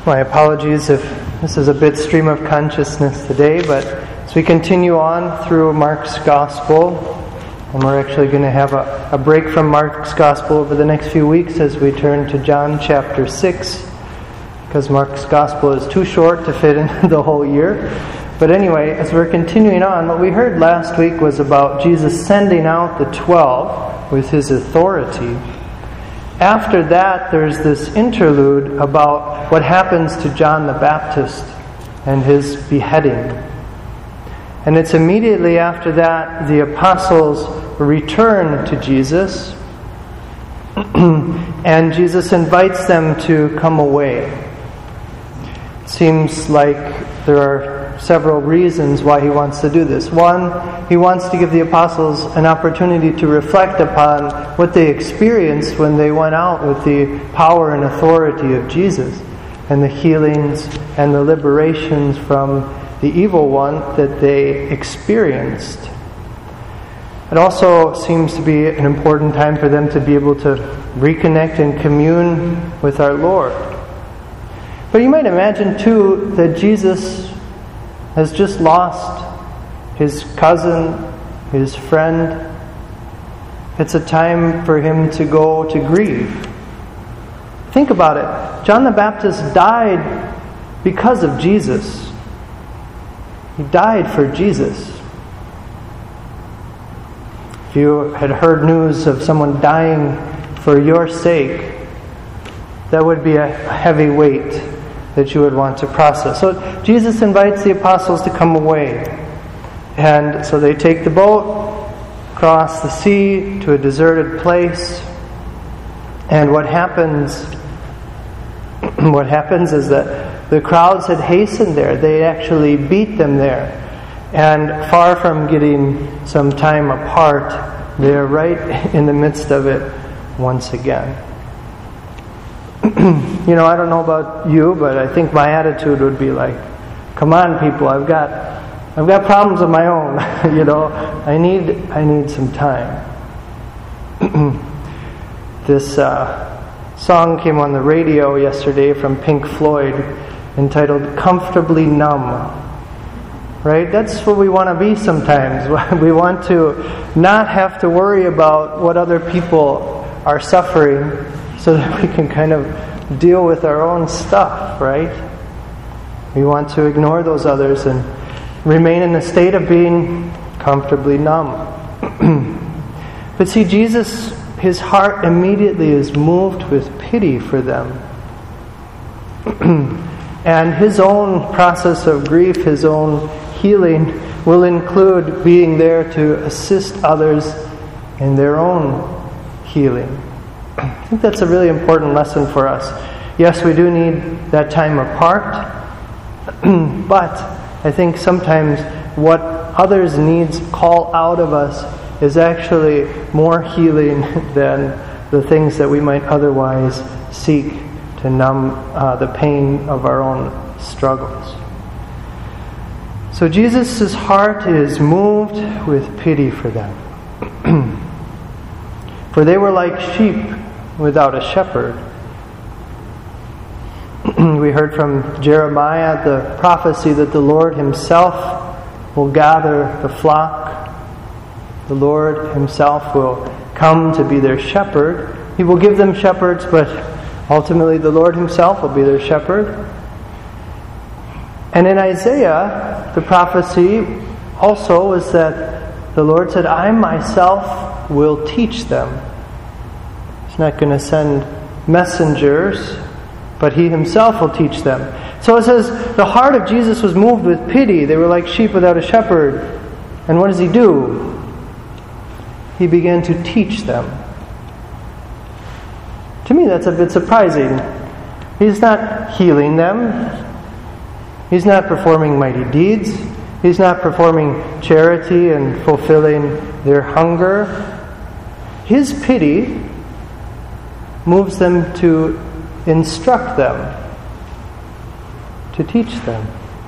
My apologies if this is a bit stream of consciousness today, but as we continue on through Mark's Gospel, and we're actually going to have a break from Mark's Gospel over the next few weeks as we turn to John chapter 6, because Mark's Gospel is too short to fit in the whole year. But anyway, as we're continuing on, what we heard last week was about Jesus sending out the 12 with his authority. After that, there's this interlude about what happens to John the Baptist and his beheading. And it's immediately after that the apostles return to Jesus, and Jesus invites them to come away. It seems like there are several reasons why he wants to do this. One, he wants to give the apostles an opportunity to reflect upon what they experienced when they went out with the power and authority of Jesus, and the healings and the liberations from the evil one that they experienced. It also seems to be an important time for them to be able to reconnect and commune with our Lord. But you might imagine too that Jesus has just lost his cousin, his friend. It's a time for him to go to grieve. Think about it. John the Baptist died because of Jesus. He died for Jesus. If you had heard news of someone dying for your sake, that would be a heavy weight that you would want to process. So Jesus invites the apostles to come away. And so they take the boat, cross the sea to a deserted place. And what happens is that the crowds had hastened there. They actually beat them there. And far from getting some time apart, they're right in the midst of it once again. I don't know about you, but I think my attitude would be like, come on people, I've got problems of my own. I need some time. This song came on the radio yesterday from Pink Floyd entitled Comfortably Numb. Right? That's what we want to be sometimes. We want to not have to worry about what other people are suffering so that we can kind of deal with our own stuff, right? We want to ignore those others and remain in a state of being comfortably numb. But see, Jesus, his heart immediately is moved with pity for them. And his own process of grief, his own healing, will include being there to assist others in their own healing. I think that's a really important lesson for us. Yes, we do need that time apart, but I think sometimes what others' needs call out of us is actually more healing than the things that we might otherwise seek to numb the pain of our own struggles. So Jesus' heart is moved with pity for them. For they were like sheep without a shepherd. We heard from Jeremiah the prophecy that the Lord himself will gather the flock. The Lord himself will come to be their shepherd. He will give them shepherds, but ultimately the Lord himself will be their shepherd. And in Isaiah, the prophecy also was that the Lord said, I myself will teach them. He's not going to send messengers, but he himself will teach them. So it says, the heart of Jesus was moved with pity. They were like sheep without a shepherd. And what does he do? He began to teach them. To me, that's a bit surprising. He's not healing them. He's not performing mighty deeds. He's not performing charity and fulfilling their hunger. His pity moves them to instruct them, to teach them.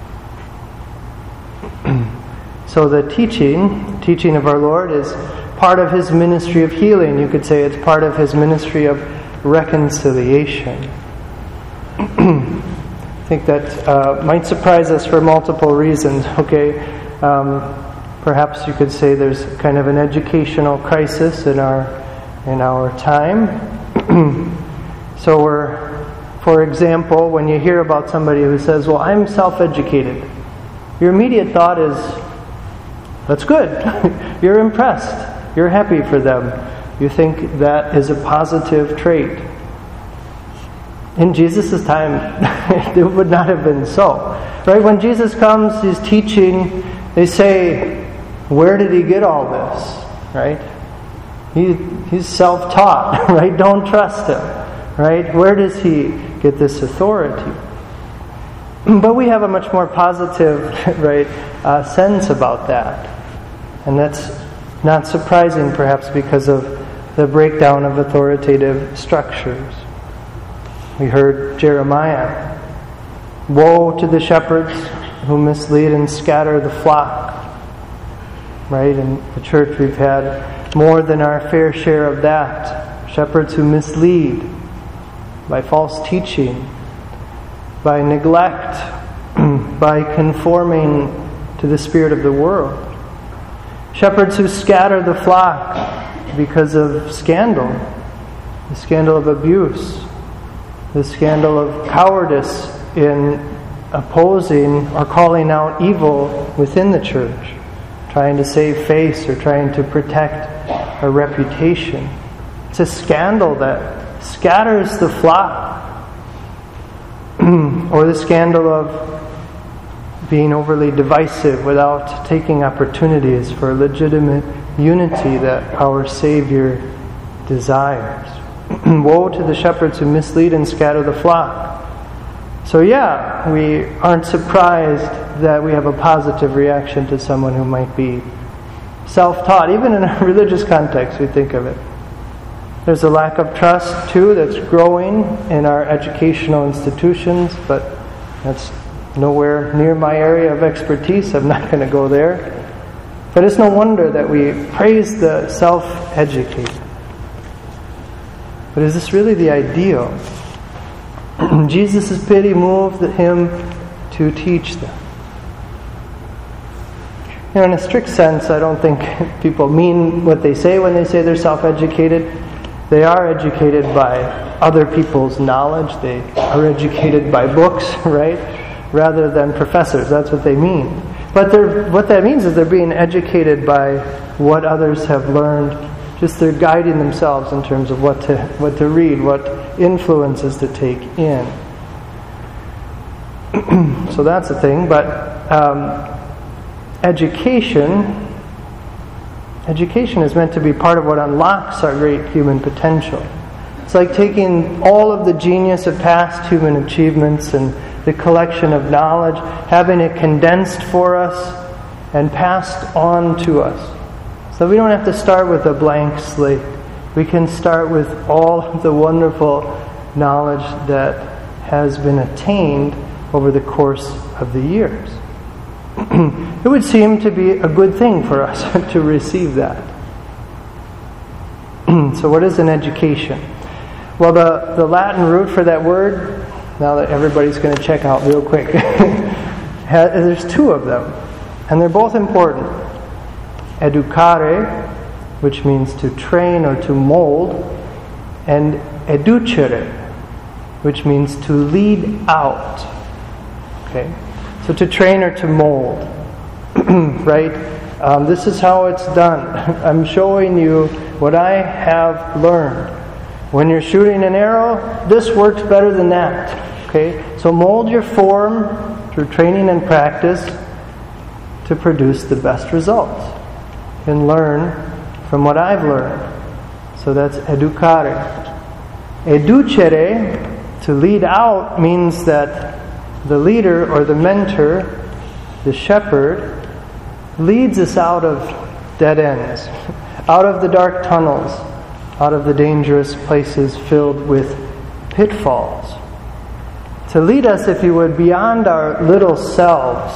So the teaching of our Lord is part of his ministry of healing. You could say it's part of his ministry of reconciliation. I think that might surprise us for multiple reasons, okay? Perhaps you could say there's kind of an educational crisis in our time. So for example, when you hear about somebody who says, well, I'm self-educated, your immediate thought is, that's good. You're impressed. You're happy for them. You think that is a positive trait. In Jesus' time, it would not have been so. Right? When Jesus comes, He's teaching, they say, where did He get all this? Right? He's self-taught, right? Don't trust Him. Right? Where does He get this authority? But we have a much more positive, right, sense about that. And that's not surprising, perhaps, because of the breakdown of authoritative structures. We heard Jeremiah, woe to the shepherds who mislead and scatter the flock. Right? In the church we've had more than our fair share of that. Shepherds who mislead by false teaching, by neglect, by conforming to the spirit of the world. Shepherds who scatter the flock because of scandal, the scandal of abuse, the scandal of cowardice in opposing or calling out evil within the church, trying to save face or trying to protect a reputation. It's a scandal that scatters the flock. Or the scandal of being overly divisive without taking opportunities for legitimate unity that our Savior desires. Woe to the shepherds who mislead and scatter the flock. So yeah, we aren't surprised that we have a positive reaction to someone who might be self-taught. Even in a religious context, we think of it. There's a lack of trust, too, that's growing in our educational institutions, but that's nowhere near my area of expertise. I'm not going to go there. But it's no wonder that we praise the self-educated. But is this really the ideal? Jesus' pity moved Him to teach them. You know, in a strict sense, I don't think people mean what they say when they say they're self-educated. They are educated by other people's knowledge. They are educated by books, right? Rather than professors. That's what they mean. But what that means is they're being educated by what others have learned. Just they're guiding themselves in terms of what to read, what influences to take in. So that's the thing. But education is meant to be part of what unlocks our great human potential. It's like taking all of the genius of past human achievements and the collection of knowledge, having it condensed for us and passed on to us. So we don't have to start with a blank slate. We can start with all of the wonderful knowledge that has been attained over the course of the years. It would seem to be a good thing for us to receive that. So what is an education? Well, the Latin root for that word, now that everybody's going to check out real quick, there's two of them, and they're both important. Educare, which means to train or to mold, and educere, which means to lead out. Okay? So to train or to mold, right? This is how it's done. I'm showing you what I have learned. When you're shooting an arrow, this works better than that. Okay? So mold your form through training and practice to produce the best results. And learn from what I've learned. So that's educare. Educere, to lead out, means that the leader or the mentor, the shepherd, leads us out of dead ends, out of the dark tunnels, out of the dangerous places filled with pitfalls. To lead us, if you would, beyond our little selves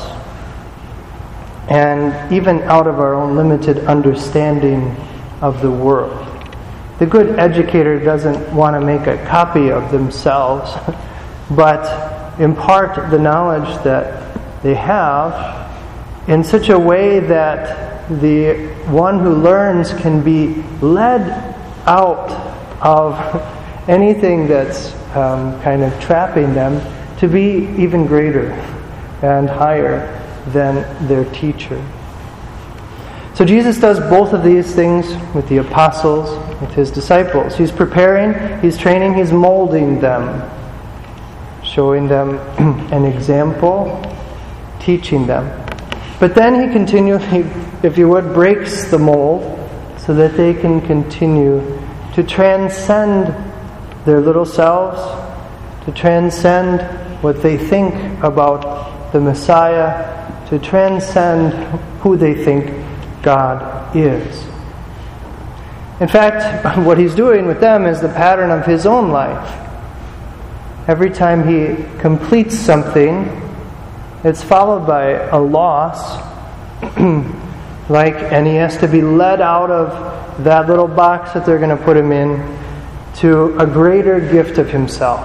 and even out of our own limited understanding of the world. The good educator doesn't want to make a copy of themselves, but impart the knowledge that they have in such a way that the one who learns can be led out of anything that's kind of trapping them to be even greater and higher than their teacher. So Jesus does both of these things with the apostles, with his disciples. He's preparing, he's training, he's molding them, showing them an example, teaching them. But then he continually, if you would, breaks the mold so that they can continue to transcend their little selves, to transcend what they think about the Messiah, to transcend who they think God is. In fact, what he's doing with them is the pattern of his own life. Every time he completes something, it's followed by a loss, and he has to be led out of that little box that they're going to put him in to a greater gift of himself.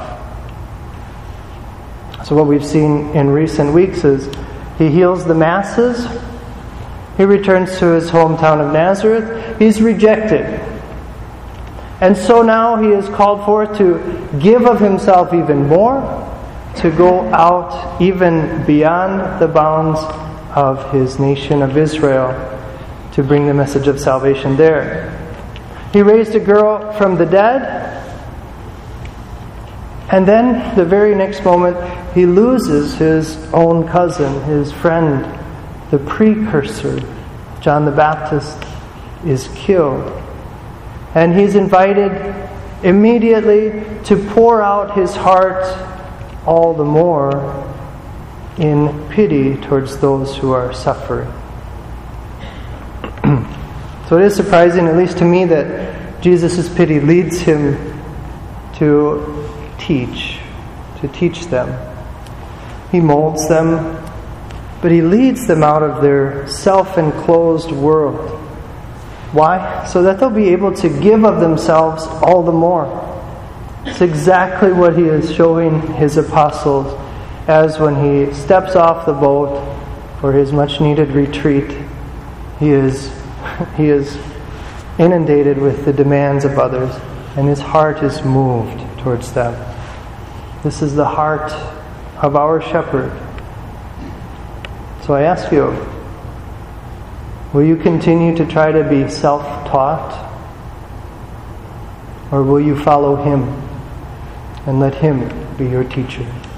So what we've seen in recent weeks is he heals the masses. He returns to his hometown of Nazareth. He's rejected. And so now he is called forth to give of himself even more, to go out even beyond the bounds of his nation of Israel, to bring the message of salvation there. He raised a girl from the dead, and then the very next moment he loses his own cousin, his friend, the precursor. John the Baptist is killed. And he's invited immediately to pour out his heart all the more in pity towards those who are suffering. So it is surprising, at least to me, that Jesus' pity leads him to teach them. He molds them, but he leads them out of their self-enclosed world. Why? So that they'll be able to give of themselves all the more. It's exactly what he is showing his apostles as when he steps off the boat for his much-needed retreat. He is inundated with the demands of others, and his heart is moved towards them. This is the heart of our shepherd. So I ask you, will you continue to try to be self-taught? Or will you follow him and let him be your teacher?